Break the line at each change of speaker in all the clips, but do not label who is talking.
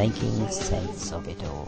making sense of it all.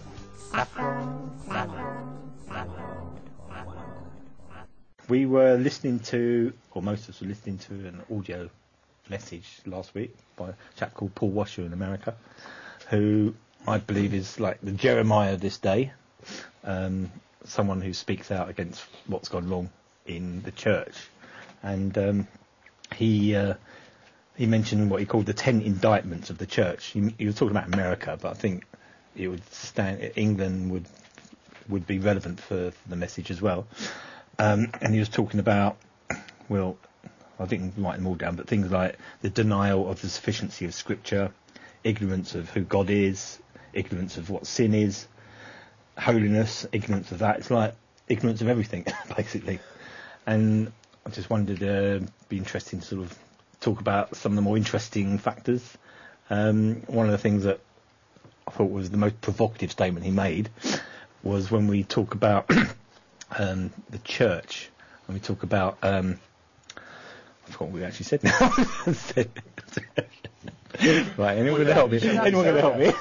We were listening to, or most of us were listening to, an audio message last week by a chap called Paul Washer in America, who I believe is like the Jeremiah of this day, someone who speaks out against what's gone wrong in the church. And he mentioned what he called the 10 indictments of the church. He was talking about America, but I think it would England would be relevant for the message as well. And he was talking about, well, I didn't write them all down, but things like the denial of the sufficiency of Scripture, ignorance of who God is, ignorance of what sin is, holiness, ignorance of that. It's like ignorance of everything, basically. And I just wondered, it'd be interesting to sort of talk about some of the more interesting factors. One of the things that I thought was the most provocative statement he made was when we talk about the church, when we talk about I forgot what we actually said now. Right, anyone going to help me? Anyone going to help me?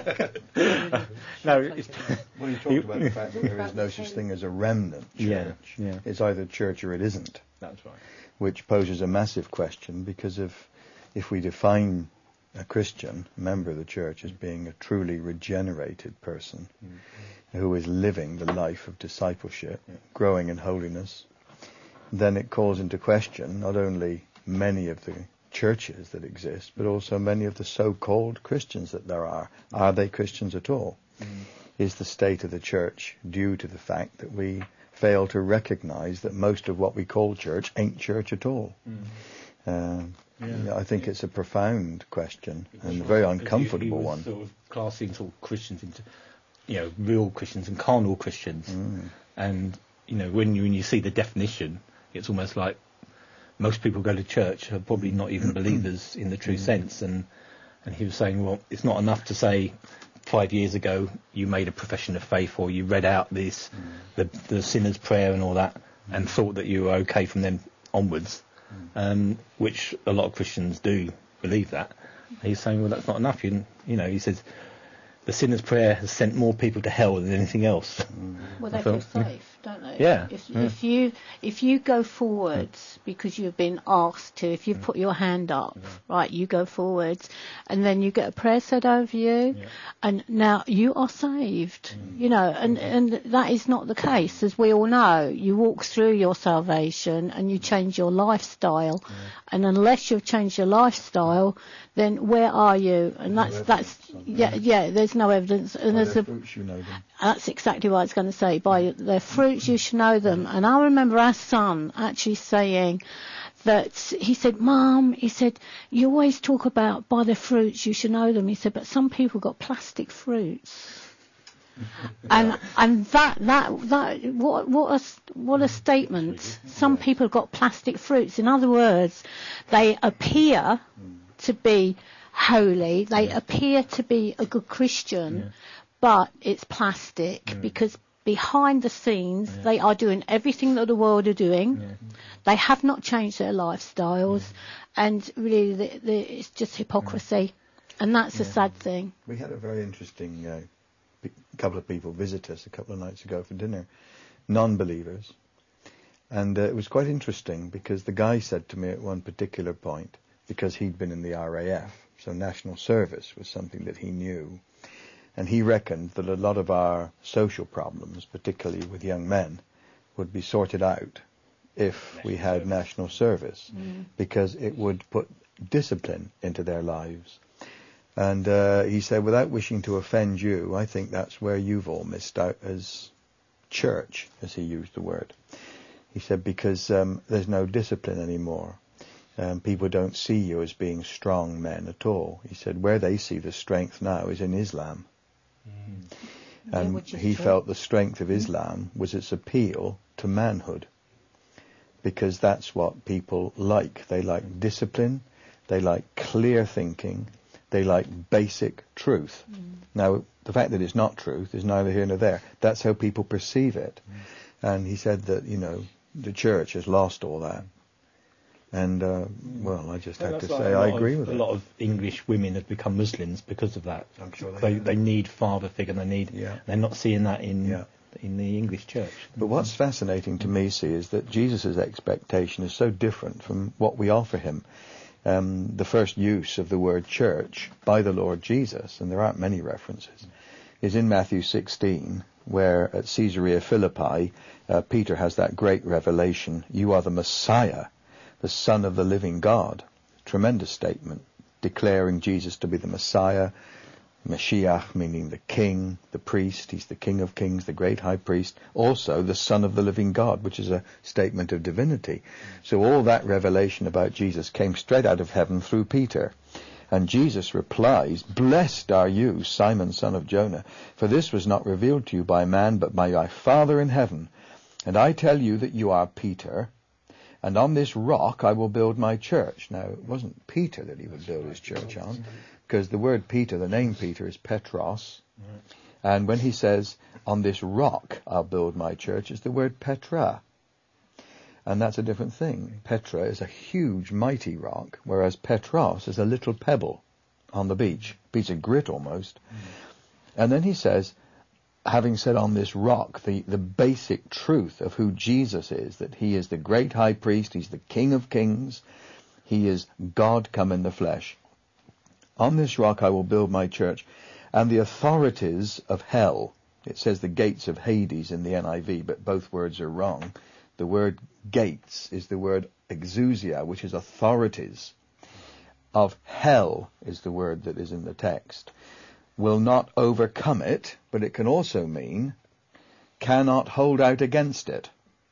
No.
Well, you talked about the fact that there is no such thing as a remnant church.
Yeah.
It's either church or it isn't.
That's right.
Which poses a massive question, because if we define a Christian, a member of the church, as being a truly regenerated person who is living the life of discipleship, growing in holiness, then it calls into question not only many of the churches that exist, but also many of the so-called Christians that there are. Are they Christians at all? Is the state of the church due to the fact that we fail to recognize that most of what we call church ain't church at all? I think it's a profound question and a very uncomfortable one.
Sort of classing sort of Christians into, real Christians and carnal Christians. And when you see the definition, it's almost like most people go to church are probably not even believers in the true sense. And he was saying, well, it's not enough to say 5 years ago you made a profession of faith, or you read out this the sinner's prayer and all that, and thought that you were okay from then onwards, which a lot of Christians do believe that. He's saying, well, that's not enough. He says the sinner's prayer has sent more people to hell than anything else.
Well, they feel safe, don't they?
Yeah.
If you go forwards because you've been asked to, if you put your hand up, right, you go forwards, and then you get a prayer said over you, and now you are saved. And that is not the case, as we all know. You walk through your salvation and you change your lifestyle, and unless you've changed your lifestyle, then where are you? And that's there's no evidence. And
by their fruits you know them.
That's exactly what I was going to say. By their fruits you should know them. And I remember our son actually saying that, he said, Mum, he said, you always talk about by their fruits you should know them. He said, but some people got plastic fruits. and that what a statement. Some people got plastic fruits. In other words, they appear to be holy, they appear to be a good Christian, but it's plastic, because behind the scenes they are doing everything that the world are doing. They have not changed their lifestyles, and really it's just hypocrisy, and that's a sad thing.
We had a very interesting couple of people visit us a couple of nights ago for dinner, non-believers, and it was quite interesting, because the guy said to me at one particular point, because he'd been in the RAF, so national service was something that he knew, and he reckoned that a lot of our social problems, particularly with young men, would be sorted out if we had national service, because it would put discipline into their lives. And he said, without wishing to offend you, I think that's where you've all missed out as church, as he used the word. He said, because there's no discipline anymore. People don't see you as being strong men at all. He said where they see the strength now is in Islam. And he felt the strength of Islam was its appeal to manhood, because that's what people like. They like discipline, they like clear thinking, they like basic truth. Now, the fact that it's not truth is neither here nor there. That's how people perceive it. And he said that, the church has lost all that. And, well, I just have
That's
to
like
say I agree with
a
it.
lot of English women have become Muslims because of that.
I'm sure
They need father figure. They're not seeing that in the English church.
But what's fascinating to me, see, is that Jesus' expectation is so different from what we offer him. The first use of the word church by the Lord Jesus, and there aren't many references, is in Matthew 16, where at Caesarea Philippi, Peter has that great revelation, "You are the Messiah, the Son of the living God." Tremendous statement, declaring Jesus to be the Messiah, Mashiach, meaning the king, the priest. He's the King of Kings, the great high priest. Also the Son of the living God, which is a statement of divinity. So all that revelation about Jesus came straight out of heaven through Peter. And Jesus replies, "Blessed are you, Simon, son of Jonah, for this was not revealed to you by man, but by my Father in heaven. And I tell you that you are Peter, and on this rock I will build my church." Now, it wasn't Peter that he would build his church on, because the word Peter, the name Peter, is Petros. And when he says, "On this rock I'll build my church," is the word Petra. And that's a different thing. Petra is a huge, mighty rock, whereas Petros is a little pebble on the beach, piece of grit almost. And then he says, having said on this rock, the basic truth of who Jesus is, that he is the great high priest, he's the King of Kings, he is God come in the flesh. "On this rock I will build my church, and the authorities of hell," it says the gates of Hades in the NIV, but both words are wrong. The word gates is the word exousia, which is authorities. Of hell is the word that is in the text. "Will not overcome it," but it can also mean cannot hold out against it.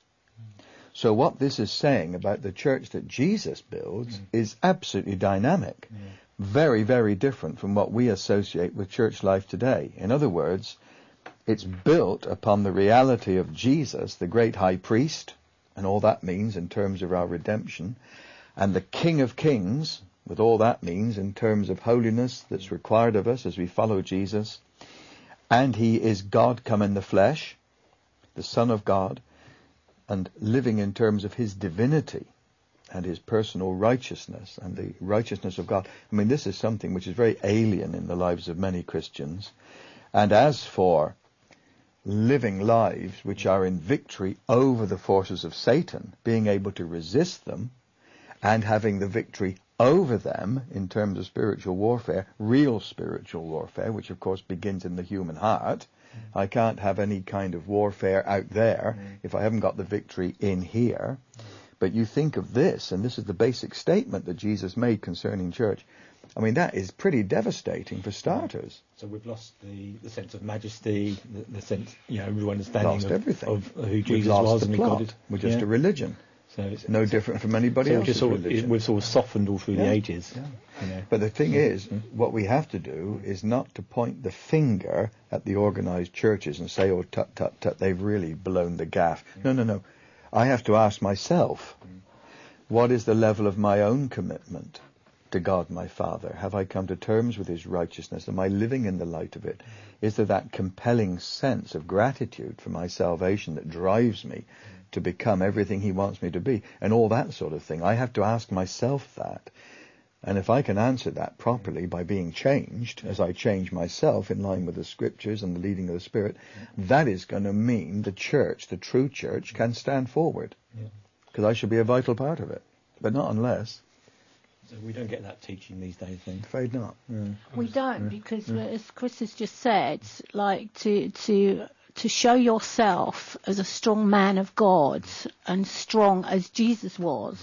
So what this is saying about the church that Jesus builds is absolutely dynamic. Very, very different from what we associate with church life today. In other words, it's built upon the reality of Jesus, the great high priest, and all that means in terms of our redemption, and the King of Kings, with all that means in terms of holiness that's required of us as we follow Jesus. And he is God come in the flesh, the Son of God, and living in terms of his divinity and his personal righteousness and the righteousness of God. I mean, this is something which is very alien in the lives of many Christians. And as for living lives which are in victory over the forces of Satan, being able to resist them and having the victory over them in terms of spiritual warfare, real spiritual warfare, which of course begins in the human heart. I can't have any kind of warfare out there if I haven't got the victory in here. But you think of this, and this is the basic statement that Jesus made concerning church. I mean, that is pretty devastating for starters.
So we've lost the sense of majesty, the sense, real understanding of who Jesus was and who God is.
We're just a religion.
So it's
no different from anybody else's religion.
We've sort of softened all through the ages.
Yeah. But the thing is, what we have to do is not to point the finger at the organised churches and say, "Oh, tut, tut, tut, they've really blown the gaff." No. I have to ask myself, what is the level of my own commitment to God my Father? Have I come to terms with his righteousness? Am I living in the light of it? Is there that compelling sense of gratitude for my salvation that drives me to become everything he wants me to be? And all that sort of thing. I have to ask myself that. And if I can answer that properly by being changed, as I change myself in line with the scriptures and the leading of the Spirit, that is going to mean the church, the true church, can stand forward. Because I should be a vital part of it. But not unless.
So we don't get that teaching these days, then?
Afraid not.
We don't, because as Chris has just said, like to show yourself as a strong man of God and strong as Jesus was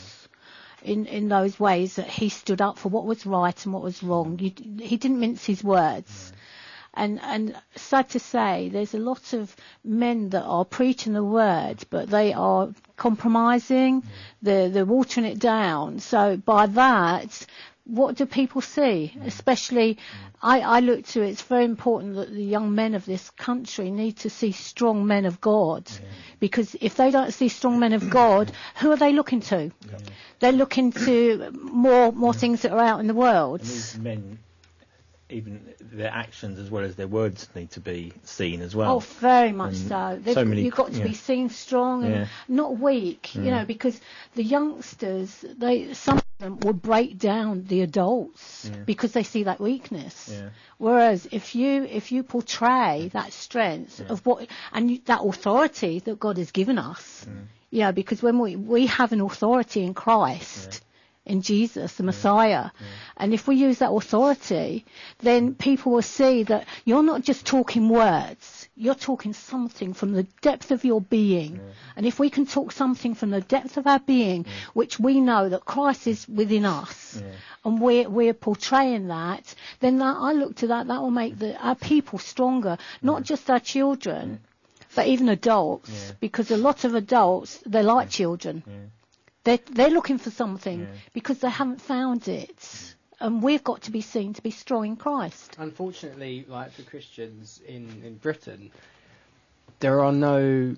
in those ways that he stood up for what was right and what was wrong. He didn't mince his words. And sad to say, there's a lot of men that are preaching the word, but they are compromising, they're watering it down. So by that, what do people see? Especially, I look to it's very important that the young men of this country need to see strong men of God. Because if they don't see strong men of God, who are they looking to? They're looking to more things that are out in the world.
And these men even their actions as well as their words need to be seen as well.
Oh, very much
And
so. You've got to be seen strong and not weak, you know, because the youngsters, some of them will break down the adults because they see that weakness.
Yeah.
Whereas if you portray that strength of that authority that God has given us, because when we have an authority in Christ. In Jesus, the Messiah. And if we use that authority, then people will see that you're not just talking words, you're talking something from the depth of your being. And if we can talk something from the depth of our being, which we know that Christ is within us, and we're portraying that, then I look to that will make our people stronger, not just our children, but even adults, because a lot of adults, they're like children. They're looking for something because they haven't found it. And we've got to be seen to be strong in Christ.
Unfortunately, like for Christians in Britain, there are no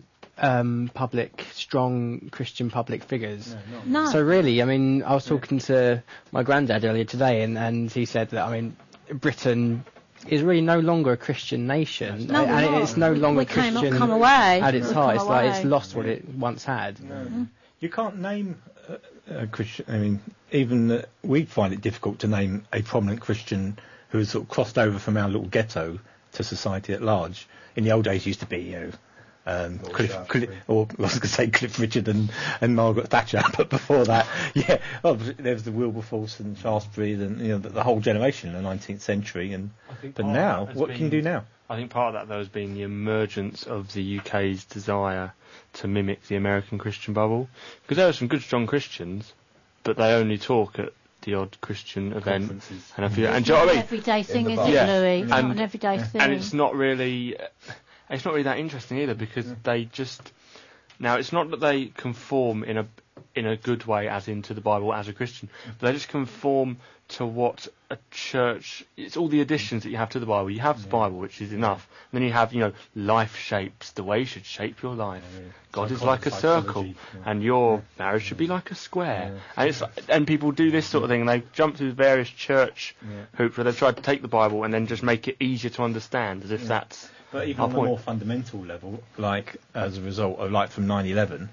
strong Christian public figures.
No.
So really, I mean, I was talking to my granddad earlier today, and he said that, I mean, Britain is really no longer a Christian nation, and it's no longer Christian at its highest. Like, it's lost what it once had.
You can't name a Christian. I mean, even we find it difficult to name a prominent Christian who has sort of crossed over from our little ghetto to society at large. In the old days, it used to be, Cliff, I was going to say Cliff Richard and Margaret Thatcher, but before that, there was the Wilberforce and Shaftesbury, and the whole generation in the 19th century. But now, what can you do now?
I think part of that, though, has been the emergence of the UK's desire to mimic the American Christian bubble. Because there are some good, strong Christians, but they only talk at the odd Christian event. And do you know what I mean?
Everyday thing, is it, Louis? It's not an everyday thing.
And it's not really that interesting either, because they just... Now, it's not that they conform in a good way, as into the Bible as a Christian, but they just conform to what a church... It's all the additions that you have to the Bible. You have the Bible, which is enough. And then you have, life shapes, the way you should shape your life. God is like a circle, and your marriage should be like a square. And people do this sort of thing, and they jump through various church hoops where they've tried to take the Bible and then just make it easier to understand, as if that's...
But even on a more fundamental level, like as a result of, like, from 9/11,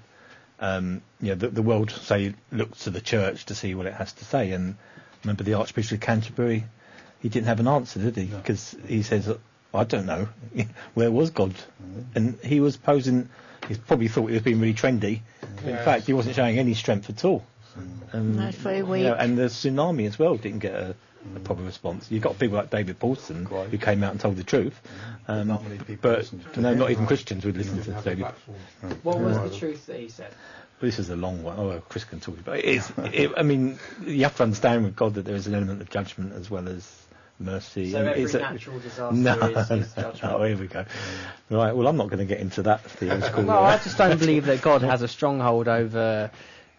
the world, say, looks to the church to see what it has to say. And remember the Archbishop of Canterbury, he didn't have an answer, did he? Because he says, I don't know, where was God? And he was posing, he probably thought he was being really trendy. But in fact, he wasn't showing any strength at all. And,
no, it's very weak.
And the tsunami as well didn't get a proper response. You've got people like David Paulson who came out and told the truth, but not even Christians would listen to David.
What was the truth that he said?
Well, this is a long one. Oh, Chris can talk about it. I mean, you have to understand with God that there is an element of judgment as well as mercy.
So every natural disaster is judgment.
Oh, here we go. Right, well, I'm not going to get into that theological.
Well, I just don't believe that God has a stronghold over...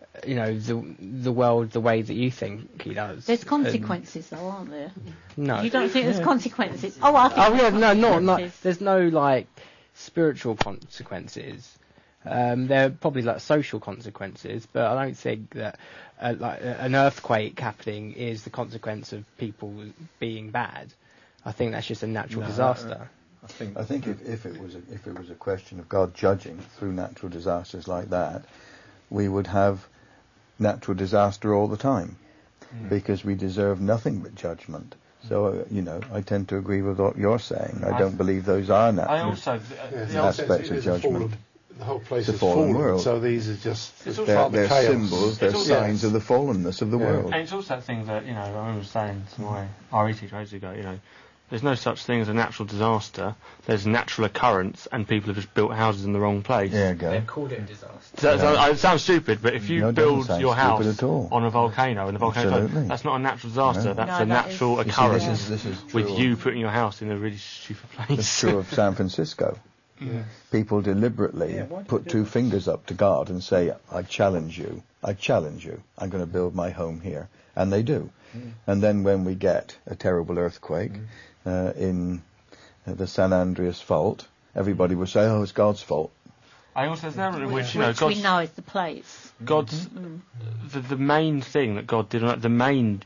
the world the way that you think he does.
There's consequences, though, aren't there?
No.
You don't think there's consequences? Oh, I think
there's no, spiritual consequences. There are probably, social consequences, but I don't think that, an earthquake happening is the consequence of people being bad. I think that's just a natural disaster.
I think if it was a question of God judging through natural disasters like that, we would have natural disaster all the time, because we deserve nothing but judgment. So, I tend to agree with what you're saying. I don't believe those are natural aspects of judgment.
The whole place
is
fallen
world.
So these are just
they're symbols, they're signs of the fallenness of the world.
And it's also that thing that, I remember saying to my RE teacher ages ago, there's no such thing as a natural disaster. There's a natural occurrence, and people have just built houses in the wrong place.
Yeah, go.
They've called it a disaster.
So it sounds stupid, but if you build your house on a volcano, and the volcano, that's not a natural disaster. No. That's a natural occurrence.
This is
with you putting your house in a really stupid place.
It's true of San Francisco. People deliberately put two fingers up to God and say, I challenge you, I'm going to build my home here. And they do. And then when we get a terrible earthquake in the San Andreas Fault, everybody will say, it's God's fault.
I also there's an which
we know is the place.
God's the main thing that God did, the main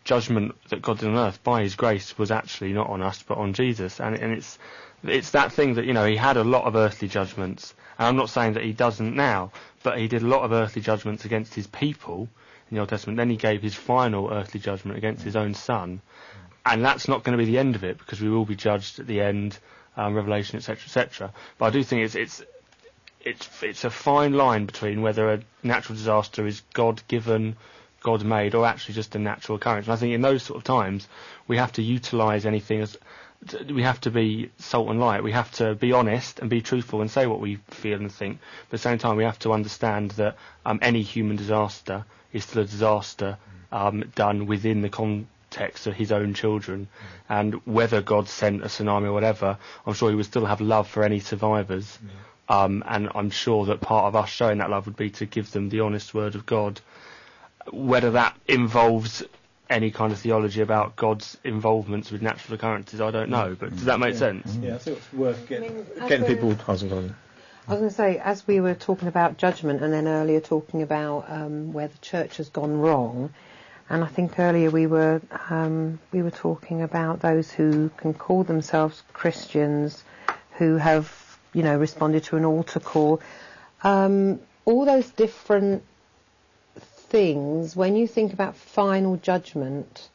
judgment that God did on earth by his grace was actually not on us but on Jesus. And it's that thing that, he had a lot of earthly judgments. And I'm not saying that he doesn't now, but he did a lot of earthly judgments against his people in the Old Testament. Then he gave his final earthly judgment against his own son. And that's not going to be the end of it, because we will be judged at the end, Revelation, etc., etc. But I do think it's a fine line between whether a natural disaster is God-given, God-made, or actually just a natural occurrence. And I think in those sort of times, we have to utilise anything as... We have to be salt and light. We have to be honest and be truthful and say what we feel and think. But at the same time, we have to understand that any human disaster is still a disaster done within the context of his own children. And whether God sent a tsunami or whatever, I'm sure he would still have love for any survivors. And I'm sure that part of us showing that love would be to give them the honest word of God. Whether that involves any kind of theology about God's involvements with natural occurrences, I don't know. But does that make sense?
Yeah, I think it's worth getting
as
people...
I was going to say, as we were talking about judgment and then earlier talking about where the church has gone wrong, and I think earlier we were talking about those who can call themselves Christians, who have, responded to an altar call. All those different things, when you think about final judgment,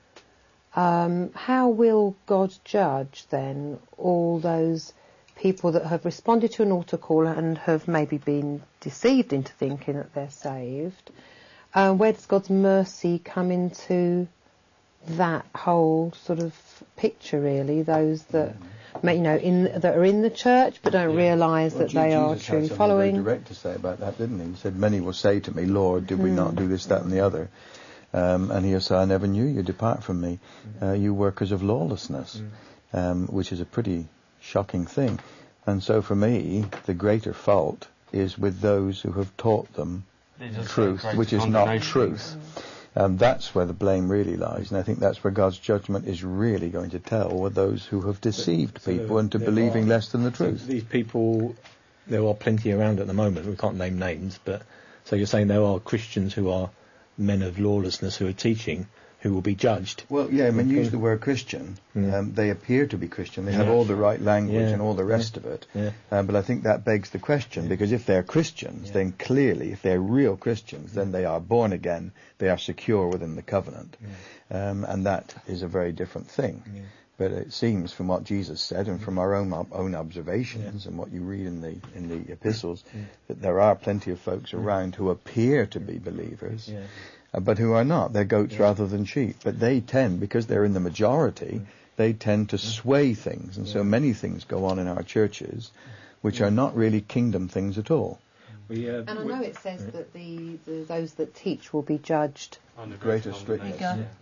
how will God judge then all those people that have responded to an altar call and have maybe been deceived into thinking that they're saved? Where does God's mercy come into that whole sort of picture, really? Those that that are in the church but don't realise that they are truly following.
Jesus had something very direct to say about that, didn't he? He said, "Many will say to me, Lord, did we not do this, that, and the other?" And he'll say, "I never knew you. Depart from me, you workers of lawlessness," which is a pretty shocking thing. And so, for me, the greater fault is with those who have taught them truth, which is not truth. That's where the blame really lies, and I think that's where God's judgment is really going to tell, with those who have deceived people into believing less than the truth.
These people, there are plenty around at the moment. We can't name names, but so you're saying there are Christians who are men of lawlessness who are teaching, who will be judged.
Well, yeah, when you use the word Christian, they appear to be Christian. They have all the right language and all the rest of it. But I think that begs the question, because if they're Christians, then clearly, if they're real Christians, then they are born again, they are secure within the covenant. And that is a very different thing. But it seems from what Jesus said and from our own observations and what you read in the epistles, that there are plenty of folks around who appear to be believers, but who are not. They're goats rather than sheep. But they tend, because they're in the majority, they tend to sway things. And so many things go on in our churches which are not really kingdom things at all.
And I know it says that those that teach will be judged
under greater strictness.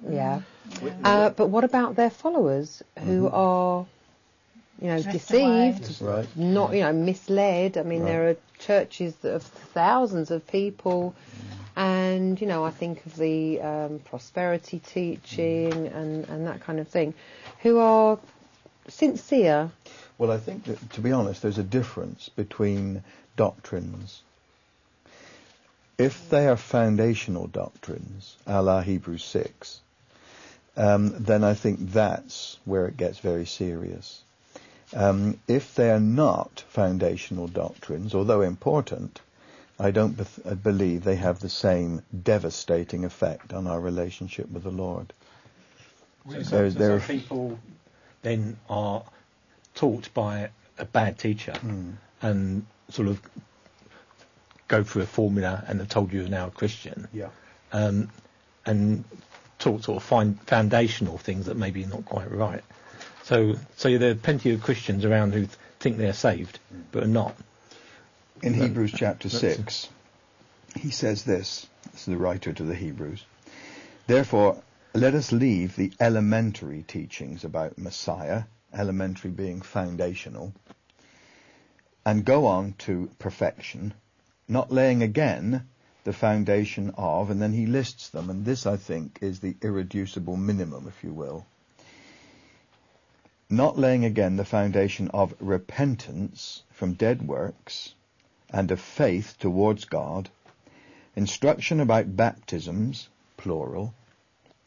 But what about their followers who are, deceived, not, misled? I mean, there are churches of thousands of people, and, I think of the prosperity teaching and that kind of thing, who are sincere.
Well, I think that, to be honest, there's a difference between doctrines. If they are foundational doctrines, a la Hebrews 6, then I think that's where it gets very serious. If they are not foundational doctrines, although important, I don't believe they have the same devastating effect on our relationship with the Lord.
So people then are taught by a bad teacher and sort of go through a formula and have told you you're now a Christian, and taught sort of foundational things that maybe are not quite right. So there are plenty of Christians around who think they're saved but are not.
In Hebrews chapter 6, he says this is the writer to the Hebrews, "Therefore, let us leave the elementary teachings about Messiah," elementary being foundational, "and go on to perfection, not laying again the foundation of," and then he lists them, and this, I think, is the irreducible minimum, if you will, "not laying again the foundation of repentance from dead works and of faith towards God, instruction about baptisms," plural,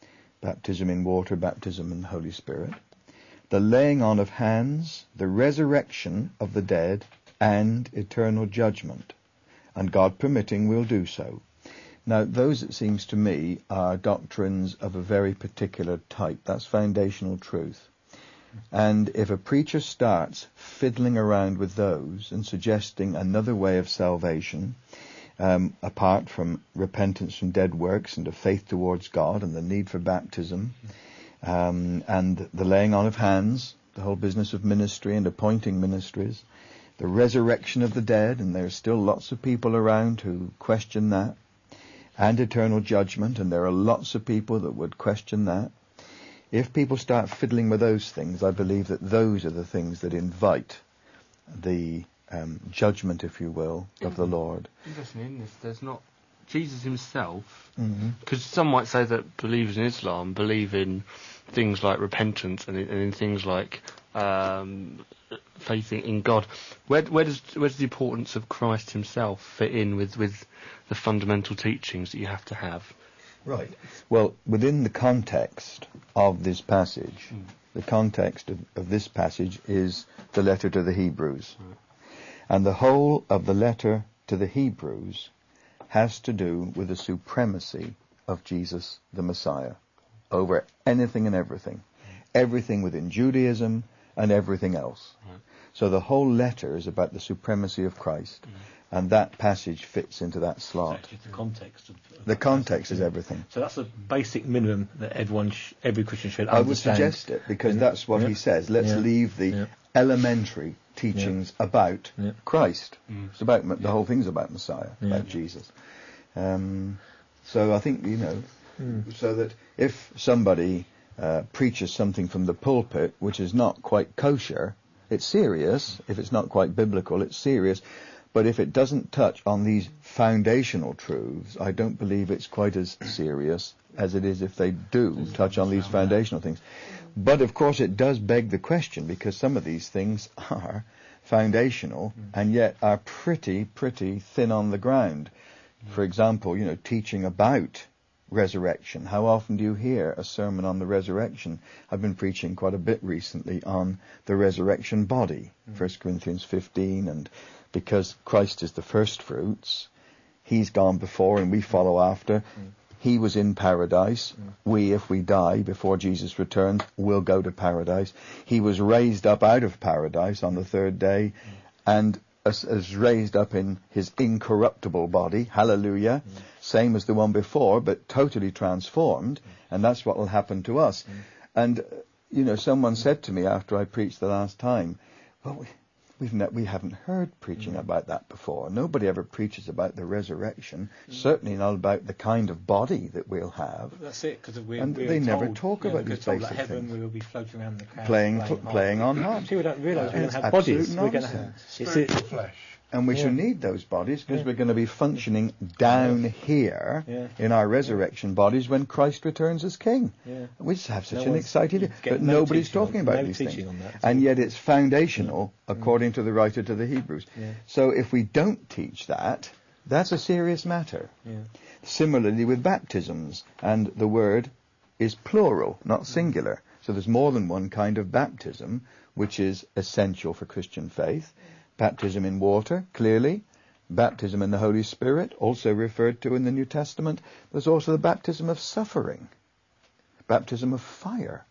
baptism in water, baptism in the Holy Spirit, the laying on of hands, the resurrection of the dead, and eternal judgment. And God permitting, we'll do so. Now, those, it seems to me, are doctrines of a very particular type. That's foundational truth. And if a preacher starts fiddling around with those and suggesting another way of salvation, apart from repentance from dead works and a faith towards God and the need for baptism, and the laying on of hands, the whole business of ministry and appointing ministries, the resurrection of the dead, and there are still lots of people around who question that, and eternal judgment, and there are lots of people that would question that. If people start fiddling with those things, I believe that those are the things that invite the judgment, if you will, of the Lord.
Interesting, in this, there's not Jesus himself, because some might say that believers in Islam believe in things like repentance and in things like faith in God. Where does the importance of Christ himself fit in with the fundamental teachings that you have to have?
Right. Well, within the context of this passage, the context of this passage is the letter to the Hebrews.
Right.
And the whole of the letter to the Hebrews has to do with the supremacy of Jesus the Messiah over anything and everything. Everything within Judaism and everything else.
Right.
So the whole letter is about the supremacy of Christ. And that passage fits into that slot.
It's actually the context.
The context is everything.
So that's a basic minimum that every Christian should
I would
understand.
suggest it, because that's what he says. Let's leave the elementary teachings about Christ. It's about the whole thing's about Messiah, about Jesus. So I think, so that if somebody preaches something from the pulpit which is not quite kosher, it's serious. If it's not quite biblical, it's serious. But if it doesn't touch on these foundational truths, I don't believe it's quite as serious as it is if they do touch on these foundational things. But of course it does beg the question, because some of these things are foundational and yet are pretty thin on the ground. For example, teaching about resurrection. How often do you hear a sermon on the resurrection? I've been preaching quite a bit recently on the resurrection body, 1 Corinthians 15, and because Christ is the first fruits, he's gone before and we follow after. He was in paradise. We, if we die before Jesus returns, will go to paradise. He was raised up out of paradise on the third day and is raised up in his incorruptible body. Hallelujah. Same as the one before, but totally transformed. And that's what will happen to us. And, someone said to me after I preached the last time, well, we haven't heard preaching about that before. Nobody ever preaches about the resurrection. Certainly not about the kind of body that we'll have.
That's it, because
they never talk about these basic
like heaven,
things.
we will be floating around the clouds,
playing on harp.
See, we don't realise we're going to have
absolute
bodies. We're going to have
Spiritual flesh.
And we shall need those bodies, because we're going to be functioning down here in our resurrection bodies when Christ returns as King. We just have such an exciting... But nobody's talking about these things. And yet it's foundational, according to the writer to the Hebrews. So if we don't teach that, that's a serious matter. Similarly with baptisms, and the word is plural, not singular. So there's more than one kind of baptism, which is essential for Christian faith. Baptism in water, clearly. Baptism in the Holy Spirit, also referred to in the New Testament. There's also the baptism of suffering. Baptism of fire.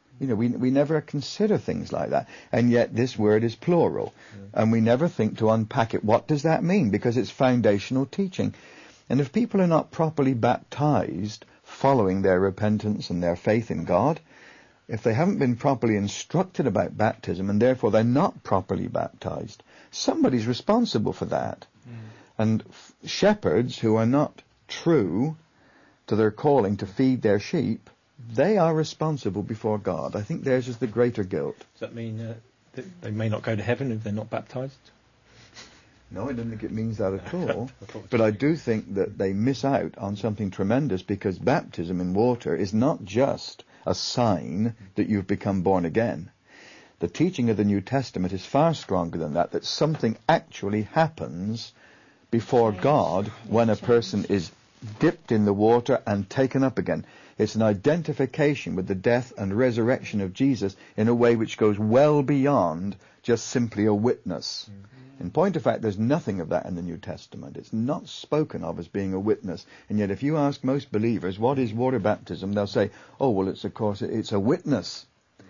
We never consider things like that. And yet this word is plural. And we never think to unpack it. What does that mean? Because it's foundational teaching. And if people are not properly baptized, following their repentance and their faith in God, if they haven't been properly instructed about baptism and therefore they're not properly baptized, somebody's responsible for that. And shepherds who are not true to their calling to feed their sheep, they are responsible before God. I think theirs is the greater guilt.
Does that mean that they may not go to heaven if they're not baptized?
No, I don't think it means that at all. But I do think that they miss out on something tremendous, because baptism in water is not just a sign that you've become born again. The teaching of the New Testament is far stronger than that, that something actually happens before God when a person is dipped in the water and taken up again. It's an identification with the death and resurrection of Jesus in a way which goes well beyond just simply a witness. In point of fact, there's nothing of that in the New Testament. It's not spoken of as being a witness. And yet if you ask most believers, what is water baptism? They'll say, oh, well, it's a witness.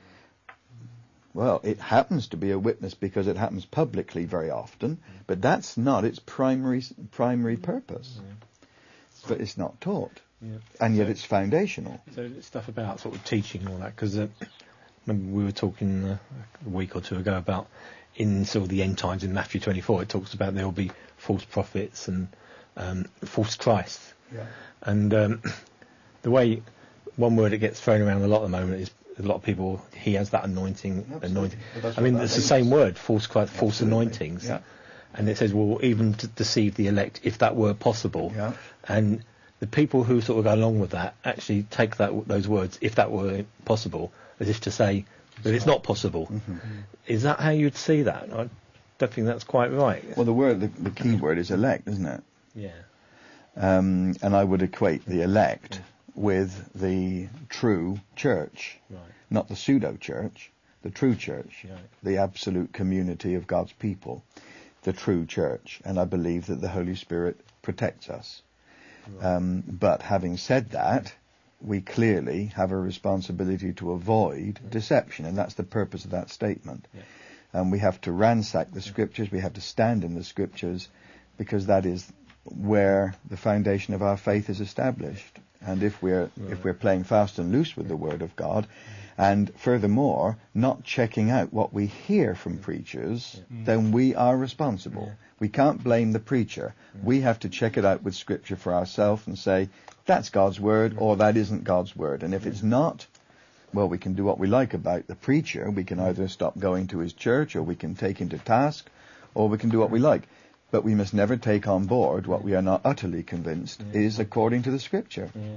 Well, it happens to be a witness because it happens publicly very often, but that's not its primary purpose. But it's not taught.
Yeah.
And yet it's foundational.
So stuff about sort of teaching and all that, because remember we were talking a week or two ago about in sort of the end times in Matthew 24, it talks about there will be false prophets and false Christ.
Yeah.
And the way, one word that gets thrown around a lot at the moment is a lot of people, he has that anointing.
Well,
I mean, it's the same word, false Christ, false anointings.
Yeah.
And it says, well, even to deceive the elect, if that were possible.
Yeah.
And the people who sort of go along with that actually take those words, if that were possible, as if to say that it's not possible.
Mm-hmm.
Is that how you'd see that? I don't think that's quite right.
Well, the key word is elect, isn't it?
Yeah.
And I would equate the elect with the true church,
Right.
not the pseudo-church, the true church,
Right.
the absolute community of God's people, the true church. And I believe that the Holy Spirit protects us.
Right.
But having said that, we clearly have a responsibility to avoid deception, and that's the purpose of that statement.
Yeah.
And we have to ransack the Scriptures, we have to stand in the Scriptures, because that is where the foundation of our faith is established. And if we're playing fast and loose with the Word of God, and furthermore, not checking out what we hear from preachers, then we are responsible. We can't blame the preacher. We have to check it out with Scripture for ourselves and say, that's God's Word, or that isn't God's Word. And if it's not, well, we can do what we like about the preacher. We can either stop going to his church, or we can take him to task, or we can do what we like. But we must never take on board what we are not utterly convinced is according to the Scripture.
Yeah.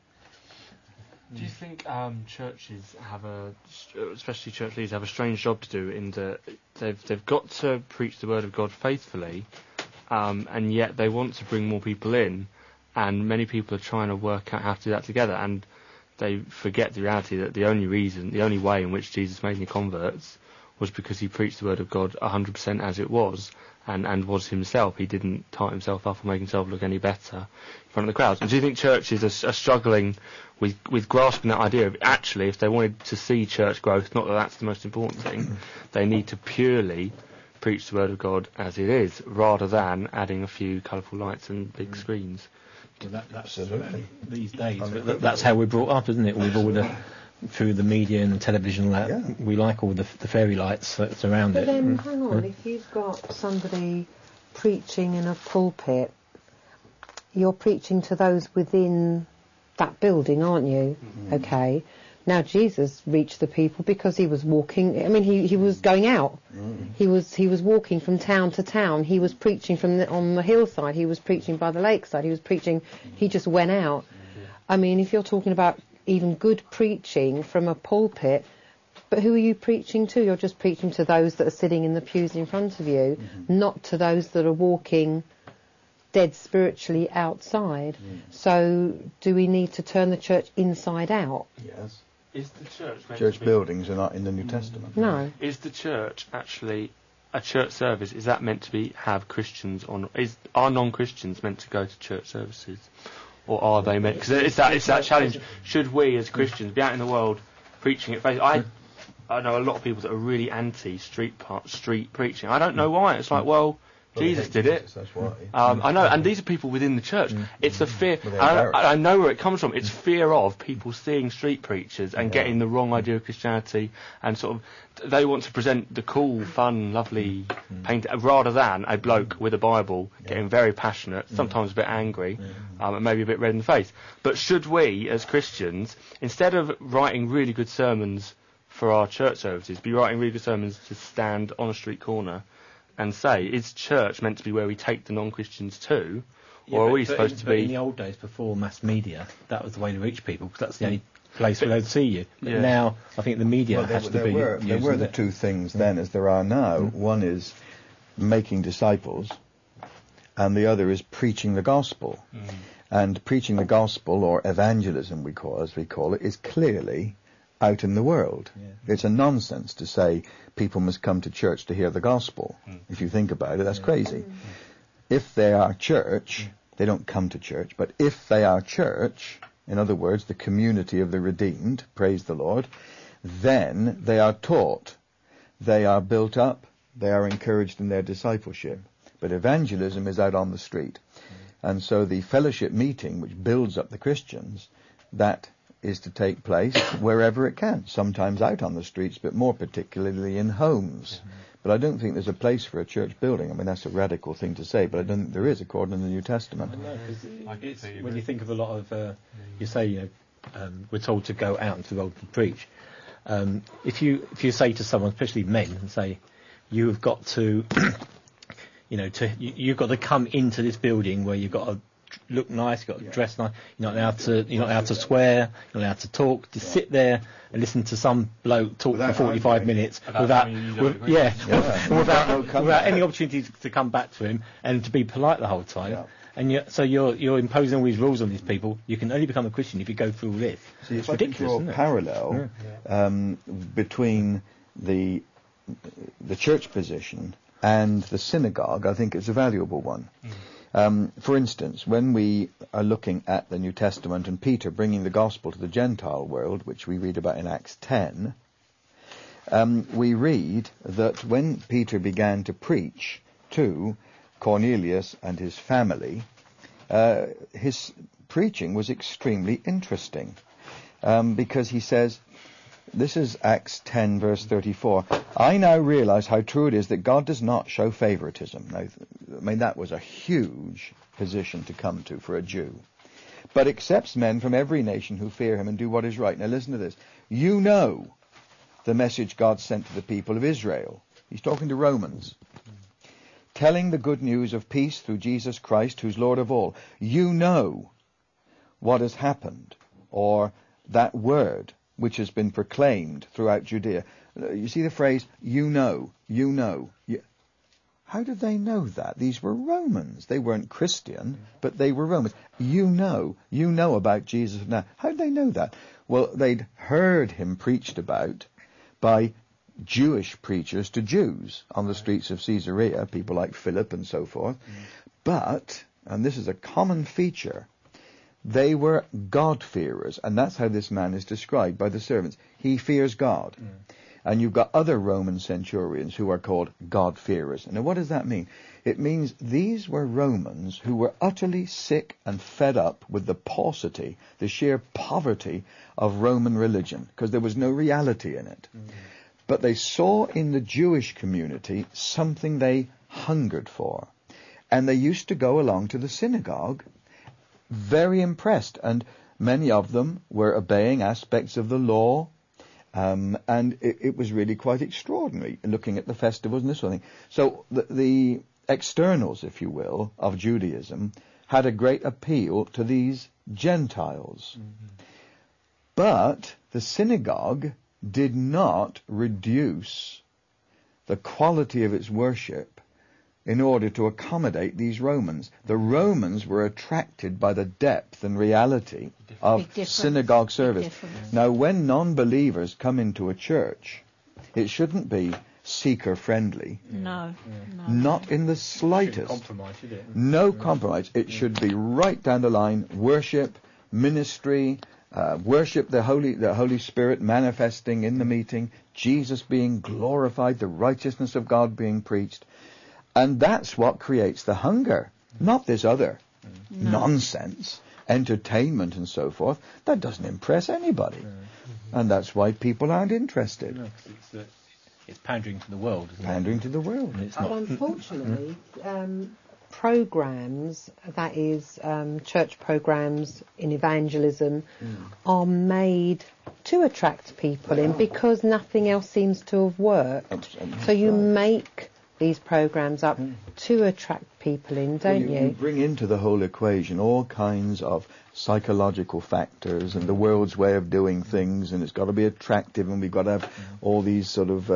Do you think churches especially church leaders, have a strange job to do in that they've got to preach the word of God faithfully, and yet they want to bring more people in, and many people are trying to work out how to do that together, and they forget the reality that the only way in which Jesus made any converts was because he preached the word of God 100% as it was, and was himself. He didn't tart himself up or make himself look any better in front of the crowds. And do you think churches are struggling with grasping that idea of actually, if they wanted to see church growth, not that that's the most important thing, they need to purely preach the word of God as it is, rather than adding a few colourful lights and big screens?
Well, that's
Absolutely.
these days. That's how we're brought up, isn't it? We've all through the media and television, we like all the fairy lights that surround
But
it.
then, hang on, if you've got somebody preaching in a pulpit, you're preaching to those within that building, aren't you? Mm-hmm. Okay. Now, Jesus reached the people because he was walking. I mean, he was going out. Mm. He was walking from town to town. He was preaching on the hillside. He was preaching by the lakeside. He was preaching. He just went out. Mm-hmm. I mean, if you're talking about even good preaching from a pulpit, but who are you preaching to? You're just preaching to those that are sitting in the pews in front of you, not to those that are walking dead spiritually outside. So do we need to turn the church inside out?
Yes.
Is the church
Church buildings are not in the New Testament.
No.
Is the church actually a church service? Is that meant to have Christians on? Are non-Christians meant to go to church services? Or are they meant? Because it's that challenge. Should we, as Christians, be out in the world preaching it? I know a lot of people that are really anti-street preaching. I don't know why. It's like, well, Jesus did it.
That's why.
I know, and these are people within the church. It's a fear. I know where it comes from. It's fear of people seeing street preachers and getting the wrong idea of Christianity, and sort of they want to present the cool, fun, lovely painting rather than a bloke with a Bible getting very passionate, sometimes a bit angry, and maybe a bit red in the face. But should we, as Christians, instead of writing really good sermons for our church services, be writing really good sermons to stand on a street corner and say, is church meant to be where we take the non-Christians to, or are we supposed to be...
in the old days, before mass media, that was the way to reach people, because that's the only place where they'd see you. But now, I think the media has to be
There were the two things then as there are now. One is making disciples, and the other is preaching the gospel. And preaching the gospel, or evangelism, as we call it, is clearly out in the world. Yeah. It's a nonsense to say people must come to church to hear the gospel. If you think about it, that's crazy. If they are church, they don't come to church, but if they are church, in other words, the community of the redeemed, praise the Lord, then they are taught, they are built up, they are encouraged in their discipleship. But evangelism is out on the street. And so the fellowship meeting, which builds up the Christians, that is to take place wherever it can, sometimes out on the streets, but more particularly in homes. But I don't think there's a place for a church building. I mean, that's a radical thing to say, but I don't think there is, according to the New Testament.
When you think of a lot of, you say, we're told to go out into the world and preach. If you say to someone, especially men, and say, you've got to, you've got to come into this building where you've got to look nice, you've got to dress nice, you're not allowed to swear, you're not allowed to talk, to sit there and listen to some bloke talk for 45 minutes without any opportunity to come back to him and to be polite the whole time. Yeah. And you're imposing all these rules on these people. You can only become a Christian if you go through all this.
See, it's ridiculous, isn't it? Parallel between the church position and the synagogue, I think it's a valuable one. For instance, when we are looking at the New Testament and Peter bringing the gospel to the Gentile world, which we read about in Acts 10, we read that when Peter began to preach to Cornelius and his family, his preaching was extremely interesting, because he says, this is Acts 10 verse 34, I now realize how true it is that God does not show favoritism. Now, I mean, that was a huge position to come to for a Jew, but accepts men from every nation who fear him and do what is right. Now listen to this. You know the message God sent to the people of Israel. He's talking to Romans. Telling the good news of peace through Jesus Christ, who's Lord of all. You know what has happened, or that word which has been proclaimed throughout Judea. You see the phrase, you know. How did they know that? These were Romans. They weren't Christian, but they were Romans. You know about Jesus now. How did they know that? Well, they'd heard him preached about by Jewish preachers to Jews on the streets of Caesarea, people like Philip and so forth. But, and this is a common feature, they were God-fearers, and that's how this man is described by the servants. He fears God. And you've got other Roman centurions who are called God-fearers. Now, what does that mean? It means these were Romans who were utterly sick and fed up with the paucity, the sheer poverty of Roman religion, because there was no reality in it. But they saw in the Jewish community something they hungered for. And they used to go along to the synagogue very impressed, and many of them were obeying aspects of the law, and it was really quite extraordinary, looking at the festivals and this sort of thing. So the externals, if you will, of Judaism had a great appeal to these Gentiles. But the synagogue did not reduce the quality of its worship in order to accommodate these Romans. The Romans were attracted by the depth and reality of synagogue service. Now, when non-believers come into a church, it shouldn't be seeker-friendly.
No.
Not in the slightest.
Compromise, should it?
No compromise. It should be right down the line. Worship, ministry, worship the Holy Spirit manifesting in the meeting, Jesus being glorified, the righteousness of God being preached. And that's what creates the hunger, not this other nonsense, entertainment and so forth. That doesn't impress anybody. And that's why people aren't interested.
No, it's pandering to the world, isn't it?
Pandering to the world.
And it's not.
Well, unfortunately, programs, that is, church programs in evangelism, are made to attract people in because nothing else seems to have worked. So you make these programs up to attract people in, don't you?
You bring into the whole equation all kinds of psychological factors and the world's way of doing things, and it's got to be attractive, and we've got to have all these sort of,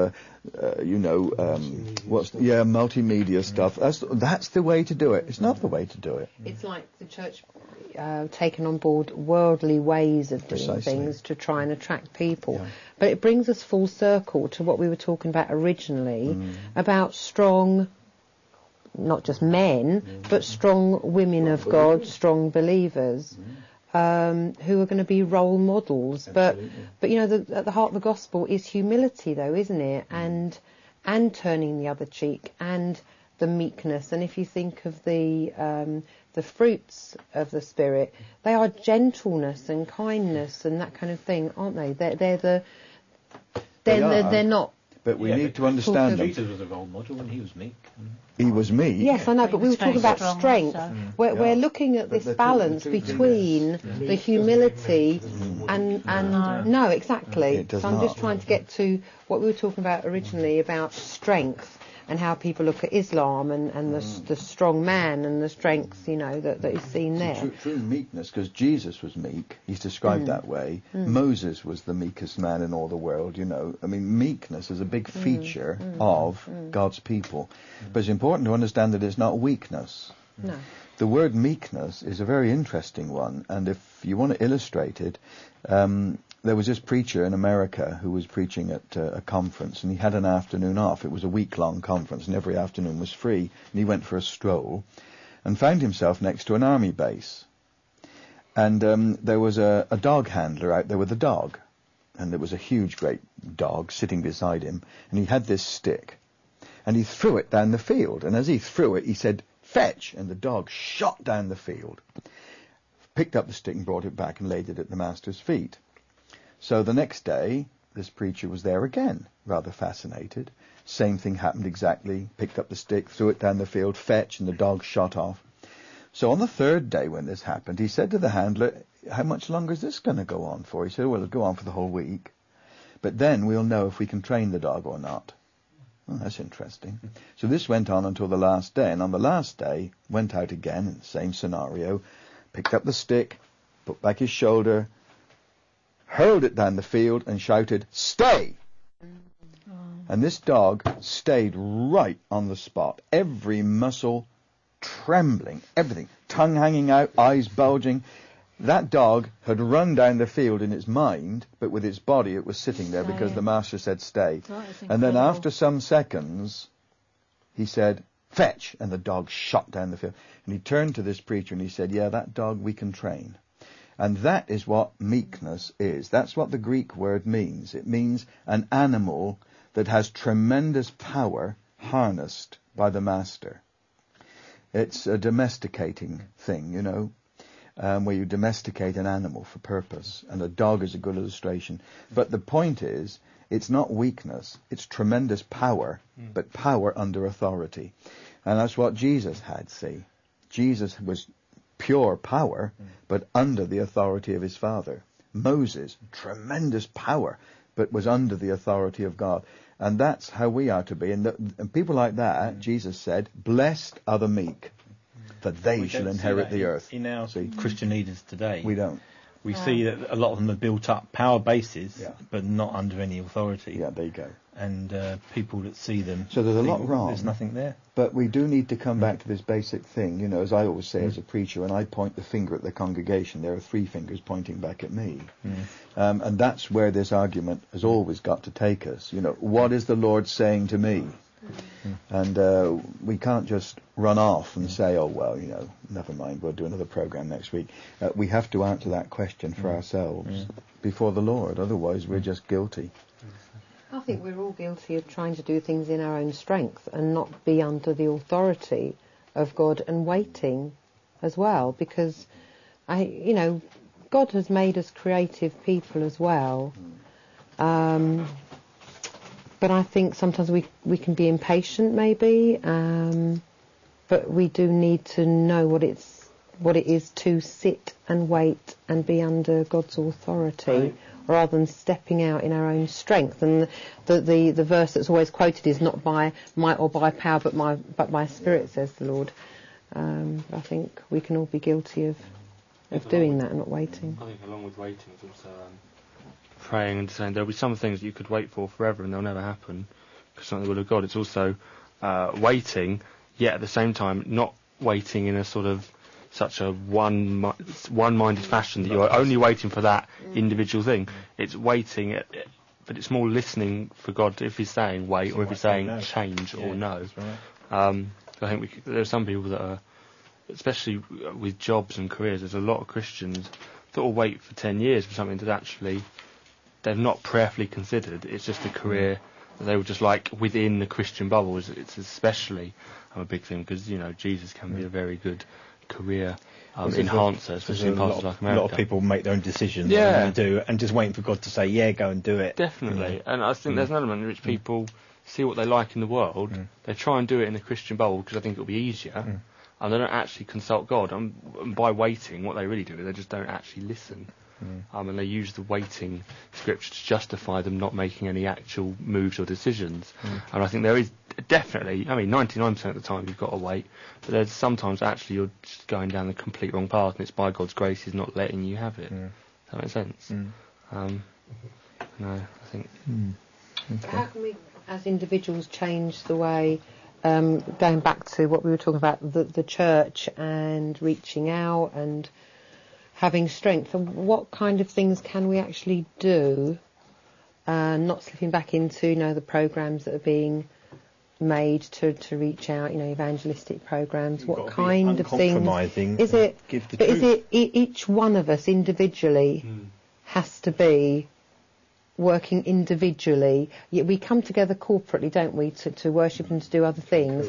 multimedia stuff. That's the way to do it. It's not the way to do it.
It's like the church taken on board worldly ways of doing
Precisely.
things to try and attract people.
Yeah.
But it brings us full circle to what we were talking about originally, about strong, not just men, but strong women of God, strong believers, who are going to be role models. But you know, at the heart of the gospel is humility, though, isn't it? And turning the other cheek, and the meekness. And if you think of the fruits of the Spirit, they are gentleness and kindness and that kind of thing, aren't they? They're not.
But we need to understand them.
Jesus was a role model and he was meek.
He was meek.
Yes, I know, but we were
was very
talking about
strong
strength.
also.
We're looking at
But
this
the two-
balance
the two things.
between the humility and no, exactly.
It does
So I'm just
not.
trying to get to what we were talking about originally about strength and how people look at Islam and the strong man and the strength, you know, that is seen there.
True meekness, because Jesus was meek. He's described that way. Moses was the meekest man in all the world, you know. I mean, meekness is a big feature of God's people. But it's important to understand that it's not weakness.
No.
The word meekness is a very interesting one, and if you want to illustrate it, there was this preacher in America who was preaching at a conference, and he had an afternoon off. It was a week-long conference, and every afternoon was free. And he went for a stroll and found himself next to an army base. And there was a dog handler out there with a dog, and there was a huge, great dog sitting beside him, and he had this stick. And he threw it down the field, and as he threw it, he said, "Fetch!" And the dog shot down the field, picked up the stick and brought it back and laid it at the master's feet. So the next day, this preacher was there again, rather fascinated. Same thing happened exactly. Picked up the stick, threw it down the field, fetch, and the dog shot off. So on the third day when this happened, he said to the handler, "How much longer is this going to go on for?" He said, "Well, it'll go on for the whole week. But then we'll know if we can train the dog or not." Oh, that's interesting. So this went on until the last day, and on the last day, went out again in the same scenario, picked up the stick, put back his shoulder, hurled it down the field and shouted, "Stay!" And this dog stayed right on the spot, every muscle trembling, everything, tongue hanging out, eyes bulging. That dog had run down the field in its mind, but with its body it was sitting there because the master said stay. And then after some seconds, he said, "Fetch!" And the dog shot down the field. And he turned to this preacher and he said, "Yeah, that dog we can train." And that is what meekness is. That's what the Greek word means. It means an animal that has tremendous power harnessed by the master. It's a domesticating thing, you know, where you domesticate an animal for purpose. And a dog is a good illustration. But the point is, it's not weakness. It's tremendous power, but power under authority. And that's what Jesus had, see. Jesus was pure power, but under the authority of his Father. Moses, tremendous power, but was under the authority of God. And that's how we are to be. And people like that, Jesus said, "Blessed are the meek, for they shall inherit the earth."
In our
See?
Christian leaders today,
We don't.
we see that a lot of them are built up power bases,
Yeah.
but not under any authority.
Yeah, there you go.
And people that see them,
So there's a lot
think
wrong.
There's nothing there.
But we do need to come back to this basic thing. You know, as I always say as a preacher, when I point the finger at the congregation, there are three fingers pointing back at me. And that's where this argument has always got to take us. You know, what is the Lord saying to me? And we can't just run off and say, "Oh, well, you know, never mind, we'll do another program next week." We have to answer that question for ourselves before the Lord. Otherwise, we're just guilty.
I think we're all guilty of trying to do things in our own strength and not be under the authority of God and waiting as well, because God has made us creative people as well. But I think sometimes we can be impatient maybe, but we do need to know what it is to sit and wait and be under God's authority, rather than stepping out in our own strength. And the verse that's always quoted is not by might or by power, but by Spirit, says the Lord. I think we can all be guilty of doing that and not waiting.
I think along with waiting is also praying and saying there'll be some things that you could wait for forever and they'll never happen because it's not the will of God. It's also waiting, yet at the same time not waiting in a sort of such a one-minded fashion that you're only waiting for that individual thing. It's waiting, but it's more listening for God if He's saying wait, or if He's saying change or no.
Right.
I think there are some people that are, especially with jobs and careers, there's a lot of Christians that will wait for 10 years for something that actually they've not prayerfully considered. It's just a career that they were just like within the Christian bubble. It's especially a big thing because, Jesus can be a very good career enhancer, especially in parts like America.
A lot of people make their own decisions and do, and just waiting for God to say, yeah, go and do it.
Definitely. And I think there's an element in which people see what they like in the world, they try and do it in the Christian bubble because I think it'll be easier, and they don't actually consult God. And by waiting, what they really do is they just don't actually listen. And they use the waiting scripture to justify them not making any actual moves or decisions. And I think there is definitely, 99% of the time you've got to wait, but there's sometimes actually you're just going down the complete wrong path, and it's by God's grace He's not letting you have it. Does that make sense? No, I think...
Okay. How can we, as individuals, change the way, going back to what we were talking about, the church and reaching out and having strength, and what kind of things can we actually do, not slipping back into, the programs that are being made to reach out, evangelistic programs, what kind of things is it? But is it each one of us individually has to be working individually? We come together corporately, don't we, to worship and to do other things,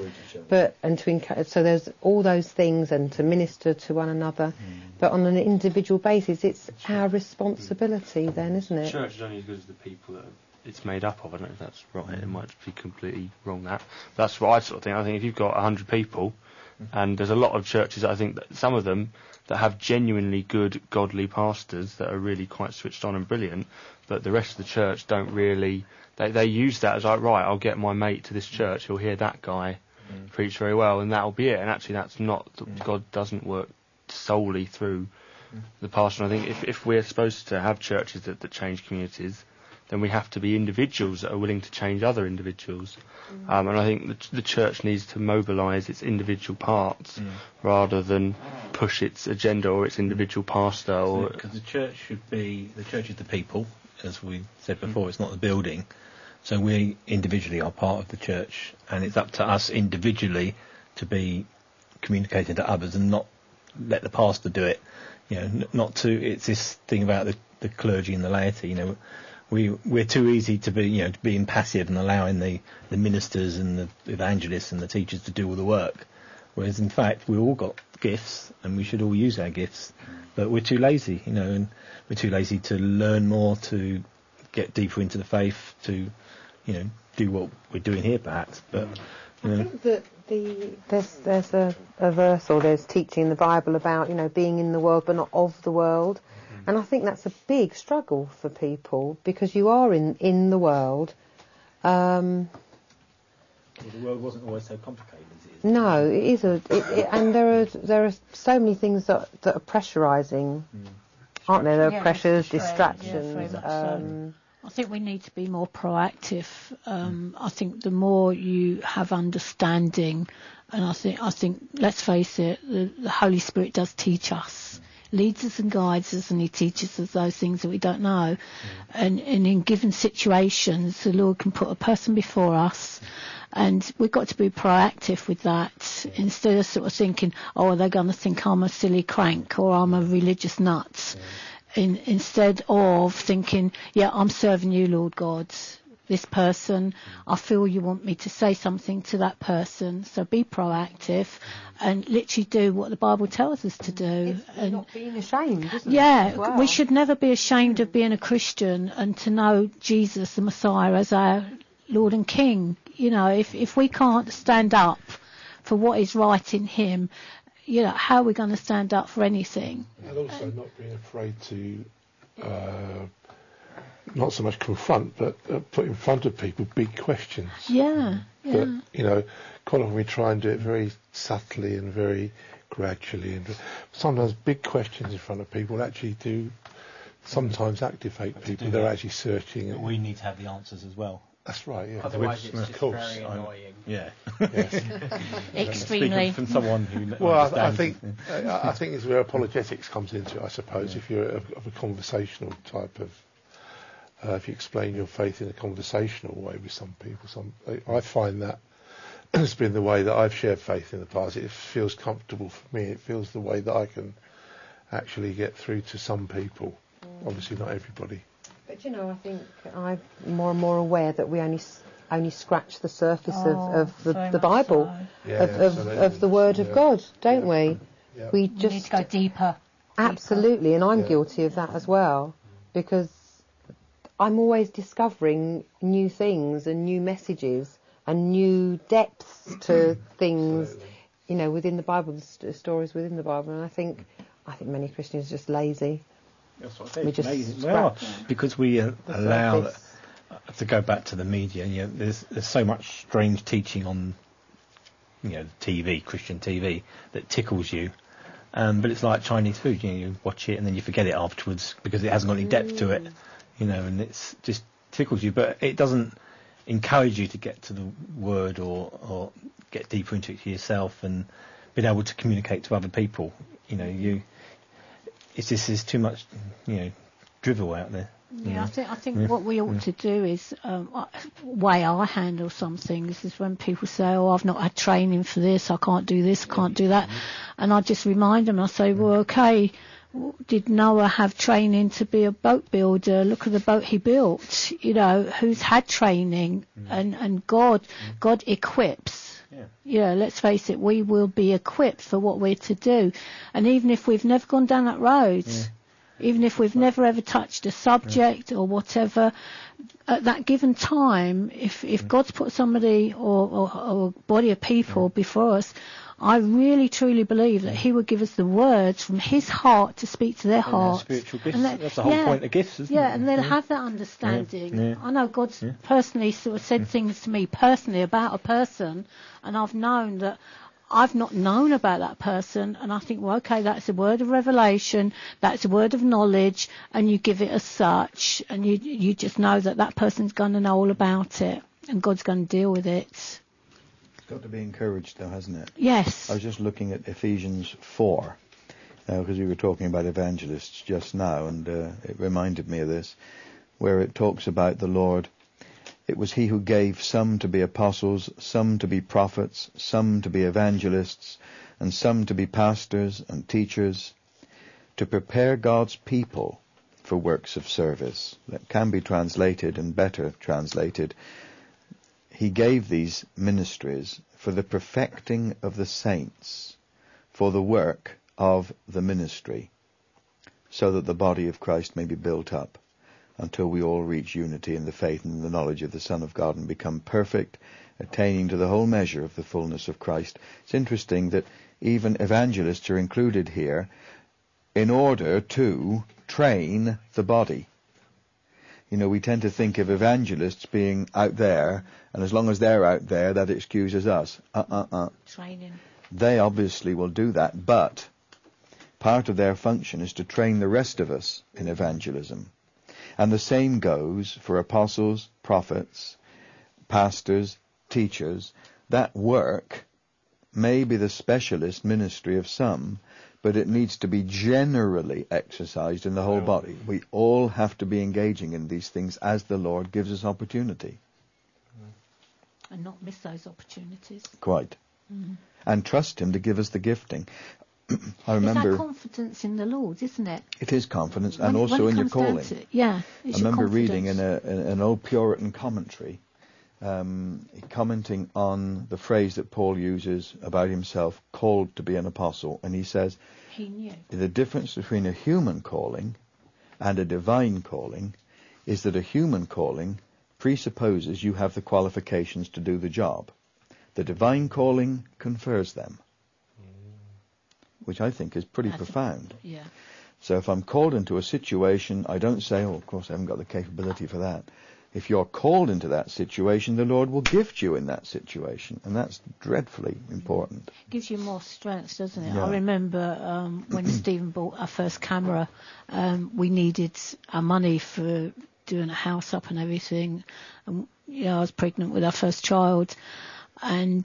so there's all those things, and to minister to one another, but on an individual basis it's our responsibility then, isn't it?
Church is only as good as the people that it's made up of. I don't know if that's right, it might be completely wrong, but that's what I sort of think. I think if you've got 100 people, and there's a lot of churches, I think that some of them that have genuinely good, godly pastors that are really quite switched on and brilliant, but the rest of the church don't really... They use that as like, right, I'll get my mate to this church, he'll hear that guy preach very well, and that'll be it. And actually that's not... God doesn't work solely through the pastor. And I think if we're supposed to have churches that change communities, then we have to be individuals that are willing to change other individuals. And I think the church needs to mobilise its individual parts rather than push its agenda or its individual pastor.
Because the church is the people, as we said before, it's not the building. So we individually are part of the church, and it's up to us individually to be communicating to others and not let the pastor do it. It's this thing about the clergy and the laity, We're too easy to be, being passive and allowing the ministers and the evangelists and the teachers to do all the work. Whereas, in fact, we've all got gifts and we should all use our gifts. But we're too lazy, and we're too lazy to learn more, to get deeper into the faith, to, do what we're doing here, perhaps. But
I think that there's a verse, or there's teaching in the Bible about, being in the world but not of the world. And I think that's a big struggle for people, because you are in the world.
The world wasn't always so complicated as it is.
No, it is and there are so many things that are pressurising, aren't there? There are pressures, distractions.
I think we need to be more proactive. I think the more you have understanding, and I think let's face it, the Holy Spirit does teach us. Leads us and guides us, and He teaches us those things that we don't know. And in given situations, the Lord can put a person before us, and we've got to be proactive with that, instead of sort of thinking, are they going to think I'm a silly crank or I'm a religious nut? Instead of thinking, I'm serving you, Lord God. This person, I feel you want me to say something to that person, so be proactive and literally do what the Bible tells us to do.
And not being ashamed, isn't it? Well,
we should never be ashamed of being a Christian and to know Jesus, the Messiah, as our Lord and King. If we can't stand up for what is right in Him, how are we going to stand up for anything?
And also not being afraid to... not so much confront, but put in front of people big questions. But, quite often we try and do it very subtly and very gradually. And sometimes big questions in front of people actually do sometimes activate people. They're actually searching.
But we need to have the answers as well.
That's right, yeah.
Otherwise, it's
of
just
course.
very annoying.
Yeah.
Yes.
Extremely.
Speaking from someone who
Well, I
understands.
think I think it's where apologetics comes into it, I suppose. If you're of a conversational type of, if you explain your faith in a conversational way with some people, I find that has been the way that I've shared faith in the past. It feels comfortable for me. It feels the way that I can actually get through to some people. Obviously, not everybody.
But I think I'm more and more aware that we only scratch the surface of the Bible, of the Word of God, don't we?
Yeah.
We
We
just
need to go deeper.
absolutely, and I'm guilty of that as well, because I'm always discovering new things and new messages and new depths to things, within the Bible, the stories within the Bible. And I think many Christians are just lazy.
That's what I say.
We just
Amazing. Well, because we allow
surface.
to go back to the media. There's so much strange teaching on, TV, Christian TV, that tickles you. But it's like Chinese food. You watch it and then you forget it afterwards because it hasn't got any depth to it. And it's just tickles you, but it doesn't encourage you to get to the Word or get deeper into it yourself and being able to communicate to other people. It's just there's too much, drivel out there.
Yeah, I think what we ought to do is, way I handle some things is when people say, I've not had training for this, I can't do this, can't do that. And I just remind them, I say, well, okay, did Noah have training to be a boat builder? Look at the boat he built, who's had training and God equips. Yeah, let's face it, we will be equipped for what we're to do. And even if we've never gone down that road, even if we've never ever touched a subject or whatever, at that given time, if God's put somebody or a body of people before us, I really truly believe that He would give us the words from His heart to speak to their hearts.
Spiritual gifts. That's the whole point of gifts, isn't it?
Yeah, and they'll have that understanding. I know God's personally sort of said things to me personally about a person, and I've known that I've not known about that person, and I think, well, okay, that's a word of revelation, that's a word of knowledge, and you give it as such, and you just know that person's going to know all about it, and God's going to deal with it.
Got to be encouraged, though, hasn't it?
Yes.
I was just looking at Ephesians 4, because we were talking about evangelists just now, and it reminded me of this, where it talks about the Lord. It was He who gave some to be apostles, some to be prophets, some to be evangelists, and some to be pastors and teachers, to prepare God's people for works of service. That can be translated, and better translated, He gave these ministries for the perfecting of the saints, for the work of the ministry, so that the body of Christ may be built up, until we all reach unity in the faith and the knowledge of the Son of God and become perfect, attaining to the whole measure of the fullness of Christ. It's interesting that even evangelists are included here in order to train the body. We tend to think of evangelists being out there, and as long as they're out there, that excuses us.
Training.
They obviously will do that, but part of their function is to train the rest of us in evangelism. And the same goes for apostles, prophets, pastors, teachers. That work may be the specialist ministry of some, but it needs to be generally exercised in the whole body. We all have to be engaging in these things as the Lord gives us opportunity.
And not miss those opportunities.
Quite. And trust Him to give us the gifting. I remember.
It's that confidence in the Lord, isn't it?
It is confidence, and also in your calling.
I
remember reading in an old Puritan commentary, commenting on the phrase that Paul uses about himself, called to be an apostle, and he says,
he knew.
The difference between a human calling and a divine calling is that a human calling presupposes you have the qualifications to do the job. The divine calling confers them, which I think is pretty profound. So if I'm called into a situation, I don't say, of course I haven't got the capability for that. If you're called into that situation, the Lord will gift you in that situation, and that's dreadfully important.
It gives you more strength, doesn't it?
Yeah.
I remember when Stephen bought our first camera, we needed our money for doing a house up and everything. And I was pregnant with our first child, and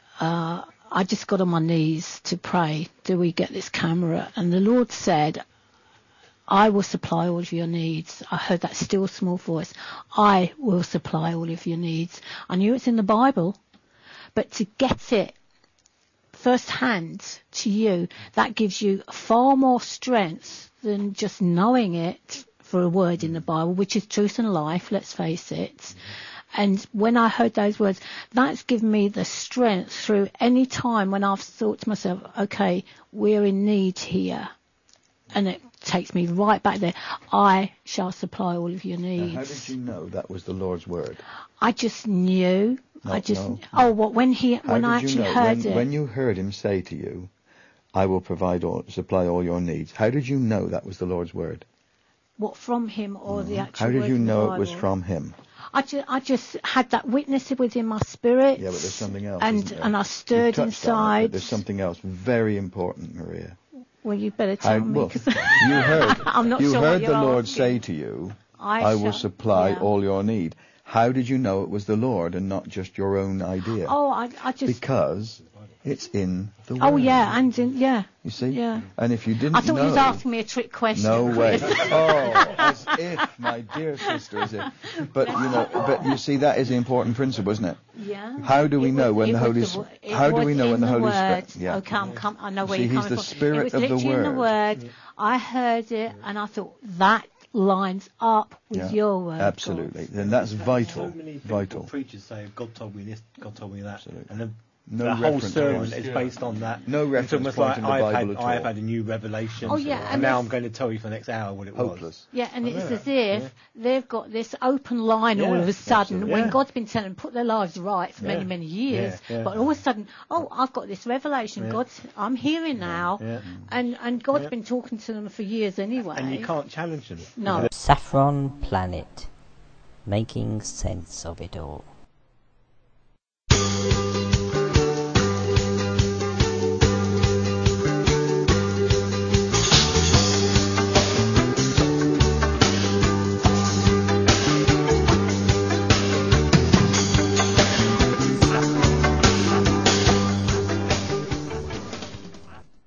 I just got on my knees to pray, do we get this camera? And the Lord said, I will supply all of your needs. I heard that still small voice. I will supply all of your needs. I knew it's in the Bible, but to get it firsthand to you, that gives you far more strength than just knowing it for a word in the Bible, which is truth and life, let's face it. And when I heard those words, that's given me the strength through any time when I've thought to myself, okay, we're in need here. And it takes me right back there. I shall supply all of your needs.
Now, how did you know that was the Lord's word?
I just knew. When I actually heard it.
When you heard him say to you, I will supply all your needs, how did you know that was the Lord's word?
What, from him or the actual
word? How did you know it was
Bible?
from him?
I just had that witness within my spirit.
Yeah, but there's something else.
And I stirred inside.
There's something else very important, Maria.
Well, you better tell me.
Well, you heard.
I'm not
you
sure
heard
what
the
you're
Lord
asking.
say to you, I will supply all your need. How did you know it was the Lord and not just your own idea?
Oh, I just...
Because it's in the Word.
Oh, yeah, and
You see?
Yeah.
And if you didn't
I thought
know...
he was asking me a trick question.
No way. Oh, as if, my dear sister, as if. But, you see, that is the important principle, isn't it?
Yeah.
How do we know when the Holy Spirit... How do we know when the Holy Spirit...
Yeah. Okay, I know where you're coming from.
He's the Spirit of the Word.
It was literally in the Word. I heard it, and I thought, that lines up with your word.
Absolutely. Then that's vital.
So many
vital.
Preachers say, God told me this, God told me that.
Absolutely.
And
the
whole sermon is based on that.
No reference point in the Bible at all.
I've had a new revelation.
Oh, yeah,
and now I'm going to tell you for the next hour what it
Hopeless.
was.
Yeah, and it's as if they've got this open line all of a sudden when God's been telling them put their lives right for many, many years. But all of a sudden, I've got this revelation. I'm hearing now. And God's been talking to them for years anyway.
And you can't challenge them.
No.
Saffron Planet. Making sense of it all.